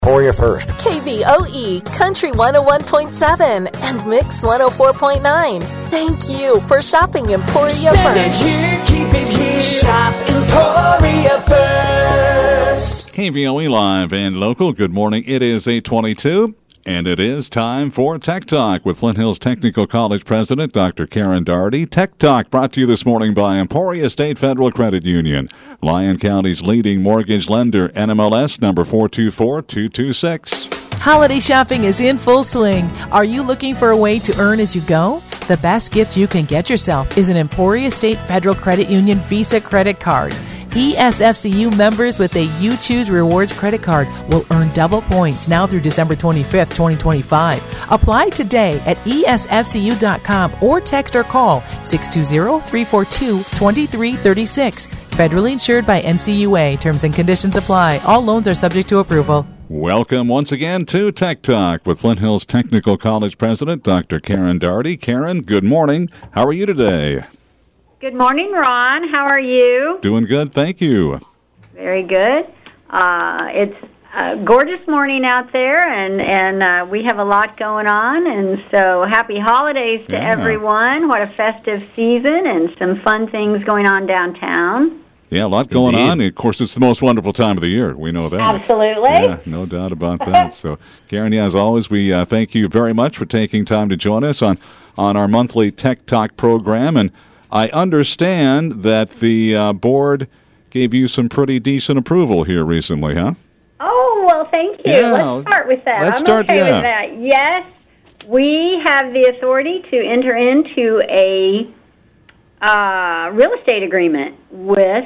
Emporia First. KVOE Country 101.7 and Mix 104.9. Thank you for shopping Emporia Spend First. it here, keep it here. Shop Emporia First. KVOE Live and Local. Good morning. It is 8:22. And it is time for Tech Talk with Flint Hills Technical College President Dr. Karen Doherty. Tech Talk brought to you this morning by Emporia State Federal Credit Union, Lyon County's leading mortgage lender, NMLS number 424226. Holiday shopping is in full swing. Are you looking for a way to earn as you go? The best gift you can get yourself is an Emporia State Federal Credit Union Visa credit card. ESFCU members with a You Choose Rewards credit card will earn double points now through December 25th, 2025. Apply today at esfcu.com or text or call 620-342-2336. Federally insured by NCUA. Terms and conditions apply. All loans are subject to approval. Welcome once again to Tech Talk with Flint Hills Technical College President Dr. Karen Doherty. Karen, good morning. How are you today? Good morning, Ron. How are you? Doing good, thank you. Very good. It's a gorgeous morning out there, and we have a lot going on, and so happy holidays to everyone. What a festive season and some fun things going on downtown. Yeah, a lot going on. Of course, it's the most wonderful time of the year. We know that. Absolutely. Yeah, no doubt about that. So, Karen, as always, we thank you very much for taking time to join us on our monthly Tech Talk program, and I understand that the board gave you some pretty decent approval here recently, huh? Oh, well, thank you. Yeah, let's start with that. let's I'm start, okay yeah. with that. Yes, we have the authority to enter into a real estate agreement with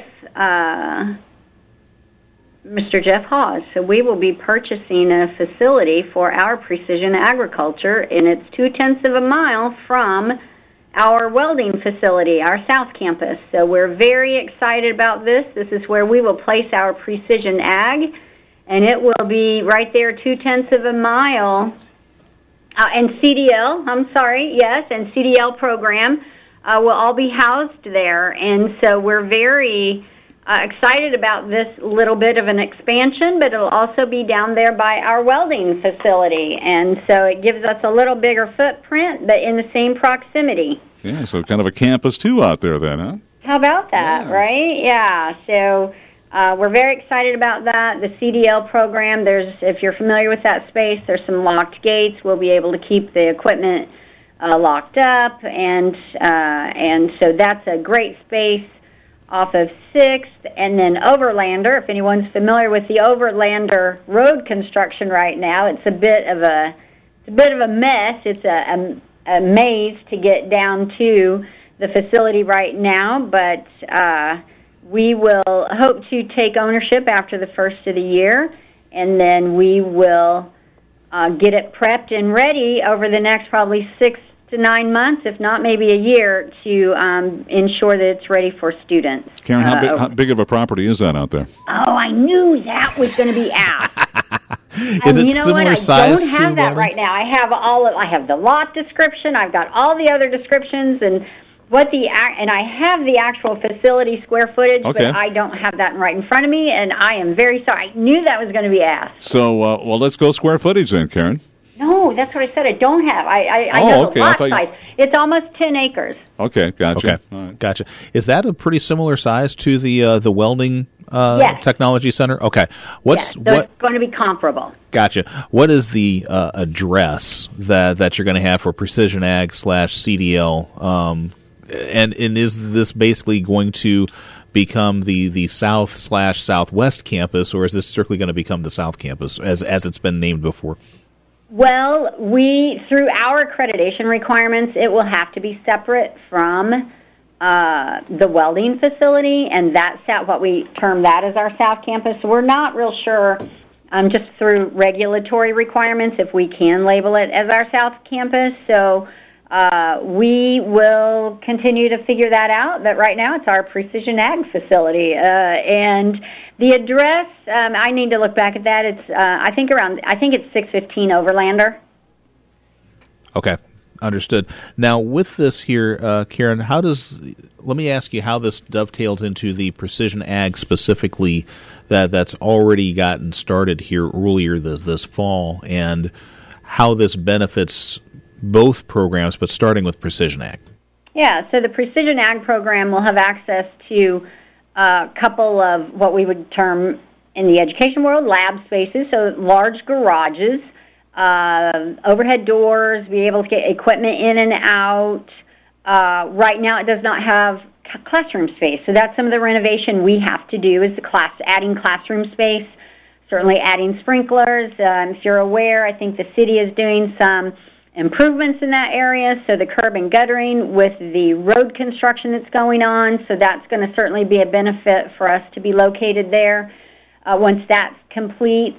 Mr. Jeff Hawes. So we will be purchasing a facility for our precision agriculture, and it's 0.2 of a mile from our welding facility, our South Campus. So we're very excited about this. This is where we will place our precision ag, and it will be right there, 0.2 of a mile. And CDL, and CDL program will all be housed there. And so we're very excited about this little bit of an expansion, but it'll also be down there by our welding facility. And so it gives us a little bigger footprint, but in the same proximity. Yeah, so kind of a campus, too, out there then, huh? How about that, right? Yeah, so we're very excited about that. The CDL program, if you're familiar with that space, there's some locked gates. We'll be able to keep the equipment locked up, and so that's a great space off of 6th, and then Overlander. If anyone's familiar with the Overlander road construction right now, it's a bit of a mess. It's a maze to get down to the facility right now, but we will hope to take ownership after the first of the year, and then we will get it prepped and ready over the next probably 6 to 9 months, if not maybe a year, to ensure that it's ready for students. Karen, how big of a property is that out there? Oh, I knew that was going to be asked. Is it similar size to I don't have that right now. I have the lot description. I've got all the other descriptions and I have the actual facility square footage, okay, but I don't have that right in front of me, and I am very sorry. I knew that was going to be asked. So, well, let's go square footage then, Karen. No, that's what I said. I don't have. I know the lot size. It's almost 10 acres. Okay, gotcha. Okay, all right. Gotcha. Is that a pretty similar size to the welding yes. technology center? Okay. It's going to be comparable. Gotcha. What is the address that you're going to have for Precision Ag / CDL? And is this basically going to become the South / Southwest campus, or is this strictly going to become the South campus as it's been named before? Well, through our accreditation requirements, it will have to be separate from the welding facility, and that's what we term that as our South Campus. We're not real sure, just through regulatory requirements, if we can label it as our South Campus. So we will continue to figure that out, but right now it's our Precision Ag facility. And the address, I need to look back at that. It's I think it's 615 Overlander. Okay. Understood. Now, with this here, Karen, let me ask you how this dovetails into the Precision Ag specifically that's already gotten started here earlier this fall, and how this benefits both programs, but starting with Precision Ag. Yeah, so the Precision Ag program will have access to a couple of what we would term in the education world lab spaces, so large garages, overhead doors, be able to get equipment in and out. Right now it does not have classroom space, so that's some of the renovation we have to do is adding classroom space, certainly adding sprinklers. If you're aware, I think the city is doing some improvements in that area, so the curb and guttering with the road construction that's going on, so that's going to certainly be a benefit for us to be located there once that's complete.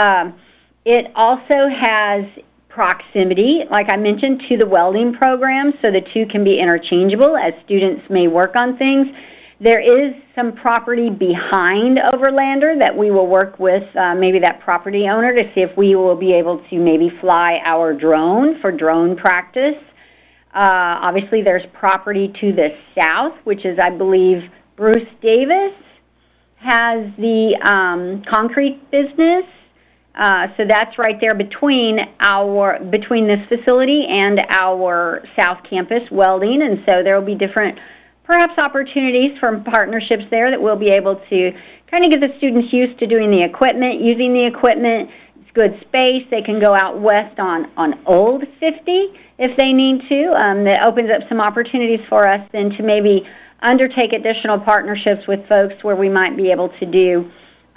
It also has proximity, like I mentioned, to the welding program, so the two can be interchangeable as students may work on things. There is some property behind Overlander that we will work with maybe that property owner to see if we will be able to maybe fly our drone for drone practice. Obviously, there's property to the south, which is, I believe, Bruce Davis has the concrete business. So that's right there between this facility and our South Campus welding, and so there will be different perhaps opportunities for partnerships there that we'll be able to kind of get the students used to doing the equipment, using the equipment. It's good space. They can go out west on Old 50 if they need to. That opens up some opportunities for us then to maybe undertake additional partnerships with folks where we might be able to do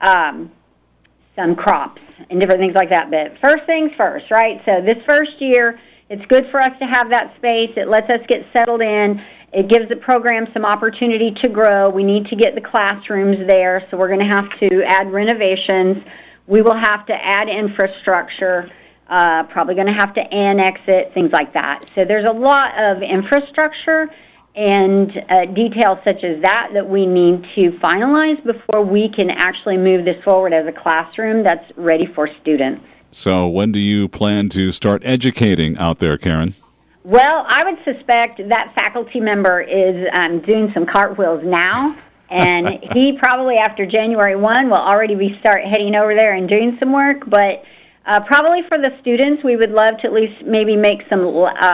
some crops and different things like that. But first things first, right? So this first year, it's good for us to have that space. It lets us get settled in. It gives the program some opportunity to grow. We need to get the classrooms there, so we're going to have to add renovations. We will have to add infrastructure, probably going to have to annex it, things like that. So there's a lot of infrastructure and details such as that we need to finalize before we can actually move this forward as a classroom that's ready for students. So when do you plan to start educating out there, Karen? Well, I would suspect that faculty member is doing some cartwheels now, and he probably after January 1 will already start heading over there and doing some work, but probably for the students, we would love to at least maybe make some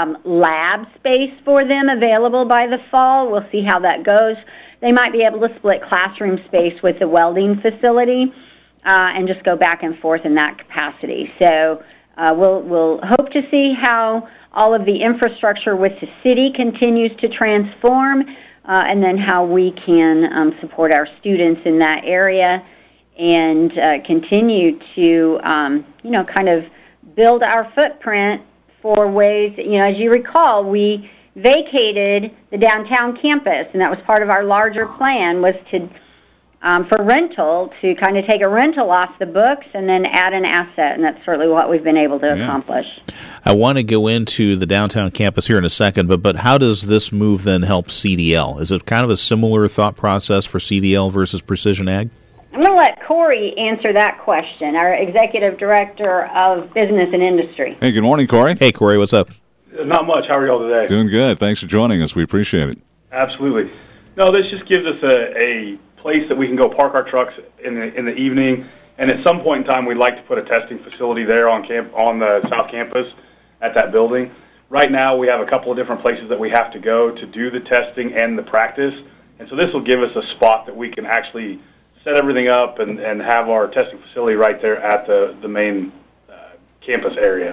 lab space for them available by the fall. We'll see how that goes. They might be able to split classroom space with the welding facility and just go back and forth in that capacity. So we'll hope to see how all of the infrastructure with the city continues to transform and then how we can support our students in that area and continue to, kind of build our footprint for ways, as you recall, we vacated the downtown campus, and that was part of our larger plan was to, for rental, to kind of take a rental off the books and then add an asset, and that's certainly what we've been able to accomplish. I want to go into the downtown campus here in a second, but how does this move then help CDL? Is it kind of a similar thought process for CDL versus Precision Ag? I'm going to let Corey answer that question, our Executive Director of Business and Industry. Hey, good morning, Corey. Hey, Corey, what's up? Not much. How are y'all today? Doing good. Thanks for joining us. We appreciate it. Absolutely. No, this just gives us a place that we can go park our trucks in the evening, and at some point in time, we'd like to put a testing facility there on the South Campus at that building. Right now, we have a couple of different places that we have to go to do the testing and the practice, and so this will give us a spot that we can actually set everything up and have our testing facility right there at the main campus area.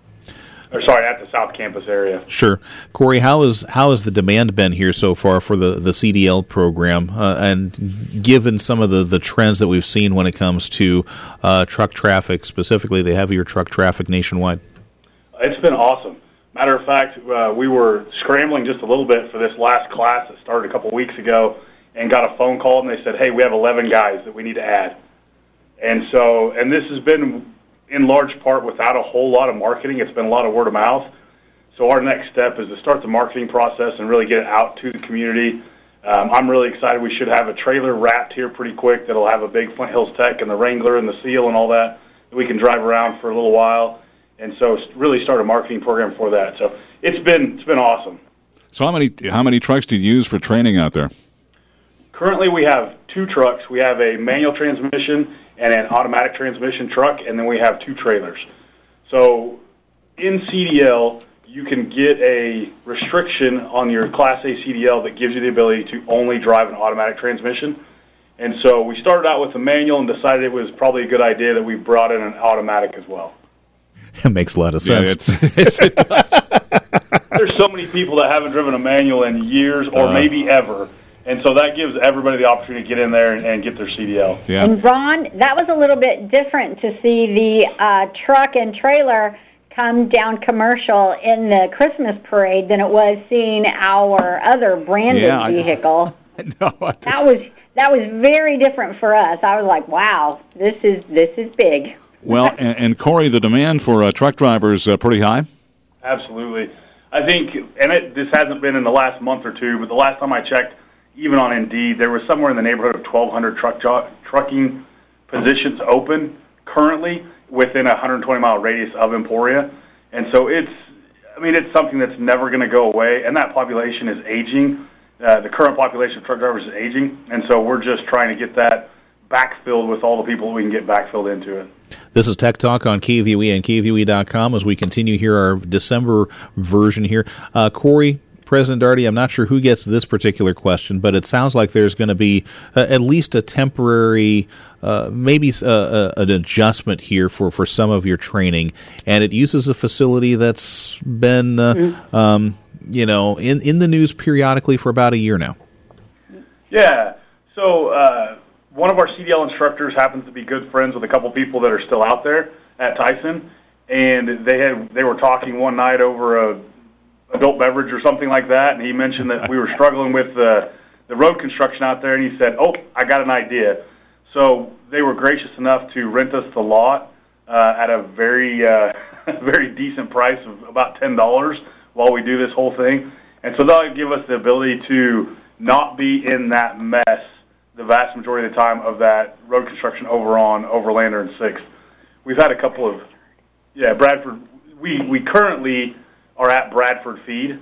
Or sorry, at the South Campus area. Sure. Corey, how has the demand been here so far for the CDL program? And given some of the trends that we've seen when it comes to truck traffic, specifically the heavier truck traffic nationwide? It's been awesome. Matter of fact, we were scrambling just a little bit for this last class that started a couple weeks ago and got a phone call, and they said, hey, we have 11 guys that we need to add. And this has been in large part without a whole lot of marketing. It's been a lot of word of mouth. So our next step is to start the marketing process and really get it out to the community. I'm really excited. We should have a trailer wrapped here pretty quick that'll have a big Flint Hills Tech and the Wrangler and the Seal and all that we can drive around for a little while. and so really started a marketing program for that. So it's been awesome. So how many trucks do you use for training out there? Currently, we have 2 trucks. We have a manual transmission and an automatic transmission truck, and then we have 2 trailers. So in CDL, you can get a restriction on your Class A CDL that gives you the ability to only drive an automatic transmission. And so we started out with a manual and decided it was probably a good idea that we brought in an automatic as well. It makes a lot of sense. It does. There's so many people that haven't driven a manual in years or maybe ever. And so that gives everybody the opportunity to get in there and get their CDL. Yeah. And Ron, that was a little bit different to see the truck and trailer come down commercial in the Christmas parade than it was seeing our other branded vehicle. That was very different for us. I was like, wow, this is big. Well, and Corey, the demand for truck drivers pretty high? Absolutely. I think, and this hasn't been in the last month or two, but the last time I checked, even on Indeed, there was somewhere in the neighborhood of 1,200 trucking positions open currently within a 120-mile radius of Emporia. And so it's something that's never going to go away, and that population is aging. The current population of truck drivers is aging, and so we're just trying to get that backfilled with all the people that we can get backfilled into it. This is Tech Talk on KVUE and KVUE.com as we continue here our December version here. Corey, President Daugherty, I'm not sure who gets this particular question, but it sounds like there's going to be at least a temporary, maybe an adjustment here for some of your training, and it uses a facility that's been, in the news periodically for about a year now. Yeah. So one of our CDL instructors happens to be good friends with a couple people that are still out there at Tyson, and they were talking one night over a adult beverage or something like that, and he mentioned that we were struggling with the road construction out there, and he said, I got an idea. So they were gracious enough to rent us the lot at a very very decent price of about $10 while we do this whole thing. And so that'll give us the ability to not be in that mess the vast majority of the time of that road construction over on Overlander and 6th. We've had a couple of, Bradford, we currently are at Bradford Feed,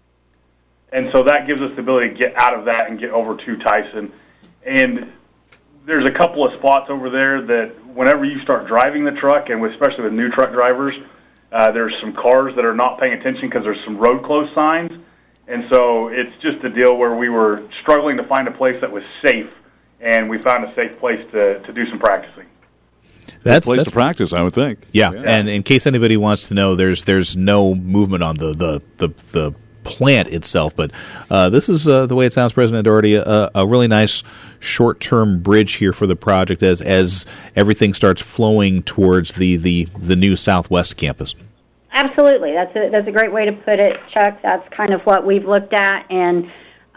and so that gives us the ability to get out of that and get over to Tyson. And there's a couple of spots over there that whenever you start driving the truck, and especially with new truck drivers, there's some cars that are not paying attention because there's some road closed signs, and so it's just a deal where we were struggling to find a place that was safe, and we found a safe place to do some practicing. That's to practice, I would think. Yeah, and in case anybody wants to know, there's no movement on the plant itself, but this is the way it sounds, President Daugherty, a really nice short-term bridge here for the project as everything starts flowing towards the new Southwest campus. Absolutely, that's a great way to put it, Chuck. That's kind of what we've looked at, and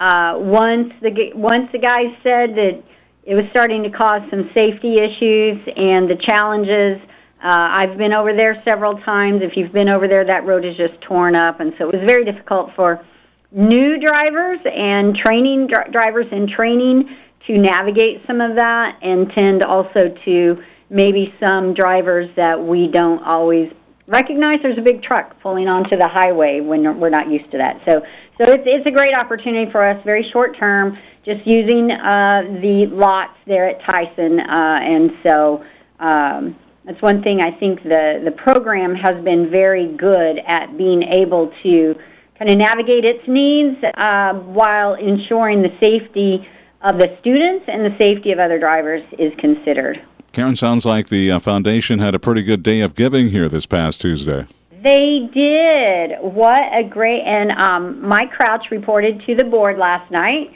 once the guys said that it was starting to cause some safety issues and the challenges. I've been over there several times. If you've been over there, that road is just torn up, and so it was very difficult for new drivers and training drivers in training to navigate some of that, and tend also to maybe some drivers that we don't always recognize. There's a big truck pulling onto the highway when we're not used to that. So it's a great opportunity for us, very short term, just using the lots there at Tyson, and so that's one thing I think the program has been very good at, being able to kind of navigate its needs while ensuring the safety of the students and the safety of other drivers is considered. Karen, sounds like the foundation had a pretty good day of giving here this past Tuesday. They did. What a great, and Mike Crouch reported to the board last night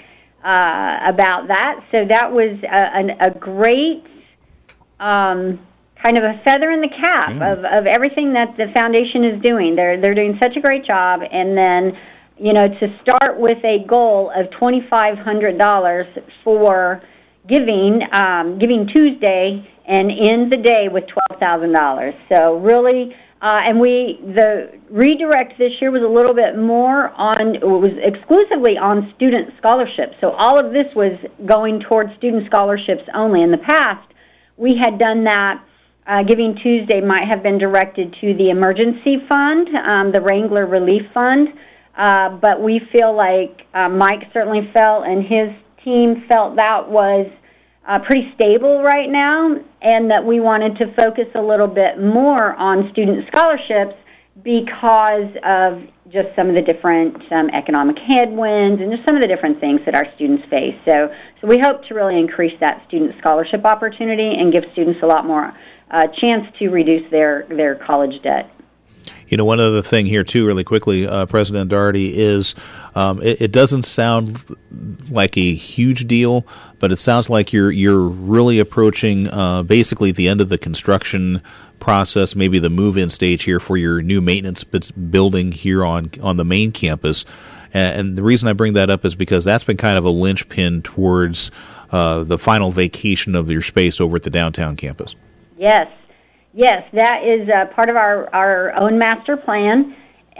about that. So that was a great kind of a feather in the cap of everything that the foundation is doing. They're doing such a great job, and then to start with a goal of $2,500 for Giving Tuesday, and end the day with $12,000. So really. And the redirect this year was a little bit more it was exclusively on student scholarships. So all of this was going towards student scholarships only. In the past, we had done that Giving Tuesday might have been directed to the emergency fund, the Wrangler Relief Fund, but we feel like Mike certainly felt and his team felt that was pretty stable right now, and that we wanted to focus a little bit more on student scholarships because of just some of the different economic headwinds and just some of the different things that our students face. So we hope to really increase that student scholarship opportunity and give students a lot more chance to reduce their college debt. You know, one other thing here, too, really quickly, President Daugherty, is it doesn't sound like a huge deal, but it sounds like you're really approaching basically the end of the construction process, maybe the move-in stage here for your new maintenance building here on the main campus. And the reason I bring that up is because that's been kind of a linchpin towards the final vacation of your space over at the downtown campus. Yes, that is part of our own master plan,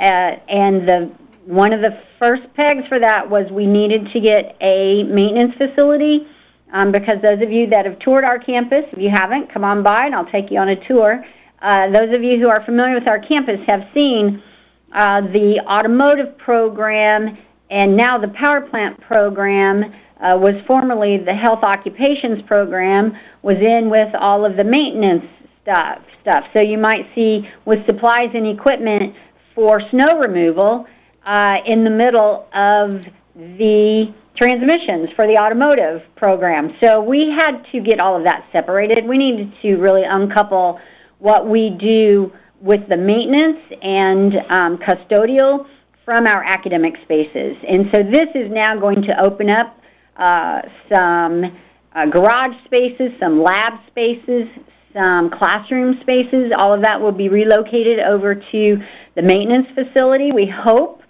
and one of the first pegs for that was we needed to get a maintenance facility, because those of you that have toured our campus, if you haven't, come on by and I'll take you on a tour. Those of you who are familiar with our campus have seen the automotive program and now the power plant program was formerly the health occupations program, was in with all of the maintenance stuff. So you might see with supplies and equipment for snow removal in the middle of the transmissions for the automotive program. So we had to get all of that separated. We needed to really uncouple what we do with the maintenance and custodial from our academic spaces. And so this is now going to open up some garage spaces, some lab spaces, some classroom spaces. All of that will be relocated over to the maintenance facility. We hope,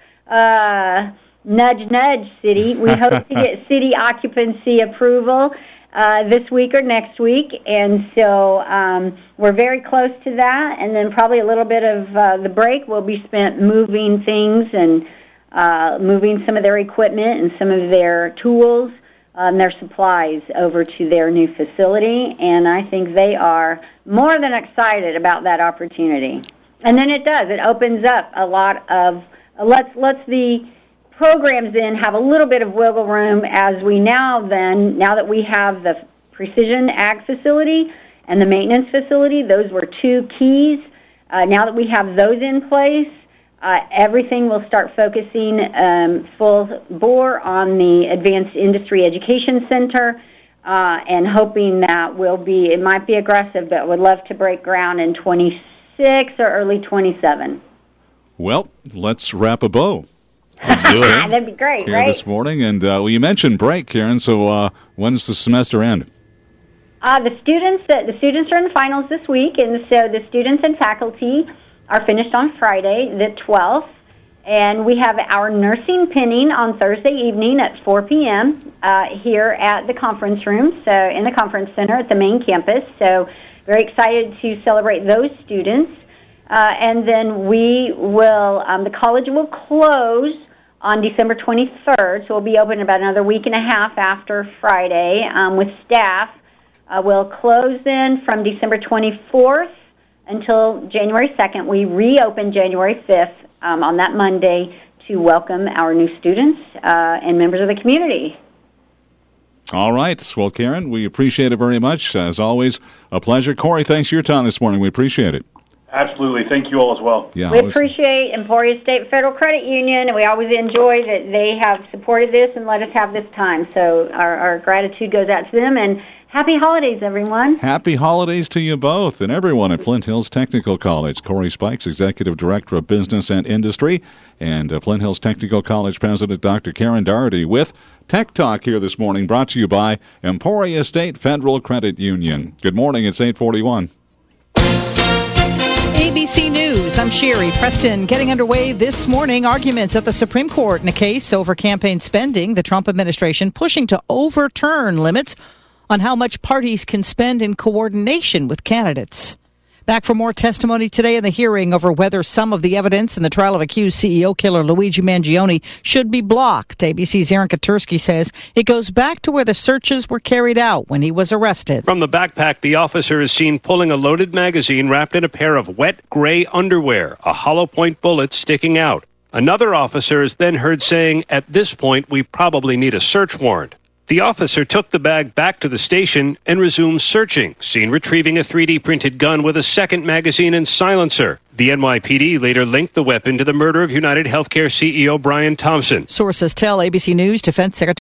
nudge, nudge, city, we hope to get city occupancy approval this week or next week. And so we're very close to that. And then probably a little bit of the break will be spent moving things and moving some of their equipment and some of their tools and their supplies over to their new facility, and I think they are more than excited about that opportunity. And then it opens up a lot of, lets the programs in have a little bit of wiggle room as we now that we have the precision ag facility and the maintenance facility, those were two keys. Now that we have those in place, everything will start focusing full bore on the Advanced Industry Education Center, and hoping that it might be aggressive, but would love to break ground in 26 or early 27. Well, let's wrap a bow. Let's do it. That'd be great, here right? This morning, and you mentioned break, Karen, so when does the semester end? The students are in the finals this week, and so the students and faculty are finished on Friday, the 12th, and we have our nursing pinning on Thursday evening at 4 p.m. Here at the conference room, so in the conference center at the main campus. So very excited to celebrate those students. And then we will, the college will close on December 23rd, so we'll be open about another week and a half after Friday with staff. We'll close then from December 24th until January 2nd. We reopen January 5th on that Monday to welcome our new students and members of the community. All right. Well, Karen, we appreciate it very much. As always, a pleasure. Corey, thanks for your time this morning. We appreciate it. Absolutely. Thank you all as well. Yeah, we appreciate Emporia State Federal Credit Union, and we always enjoy that they have supported this and let us have this time. So our gratitude goes out to them, and happy holidays, everyone. Happy holidays to you both and everyone at Flint Hills Technical College. Corey Spikes, Executive Director of Business and Industry, and Flint Hills Technical College President Dr. Karen Daugherty with Tech Talk here this morning, brought to you by Emporia State Federal Credit Union. Good morning. It's 8:41. ABC News, I'm Sherry Preston. Getting underway this morning, arguments at the Supreme Court in a case over campaign spending. The Trump administration pushing to overturn limits on how much parties can spend in coordination with candidates. Back for more testimony today in the hearing over whether some of the evidence in the trial of accused CEO killer Luigi Mangione should be blocked. ABC's Aaron Katursky says it goes back to where the searches were carried out when he was arrested. From the backpack, the officer is seen pulling a loaded magazine wrapped in a pair of wet gray underwear, a hollow point bullet sticking out. Another officer is then heard saying, "At this point, we probably need a search warrant." The officer took the bag back to the station and resumed searching, seen retrieving a 3D printed gun with a second magazine and silencer. The NYPD later linked the weapon to the murder of United Healthcare CEO Brian Thompson. Sources tell ABC News Defense Secretary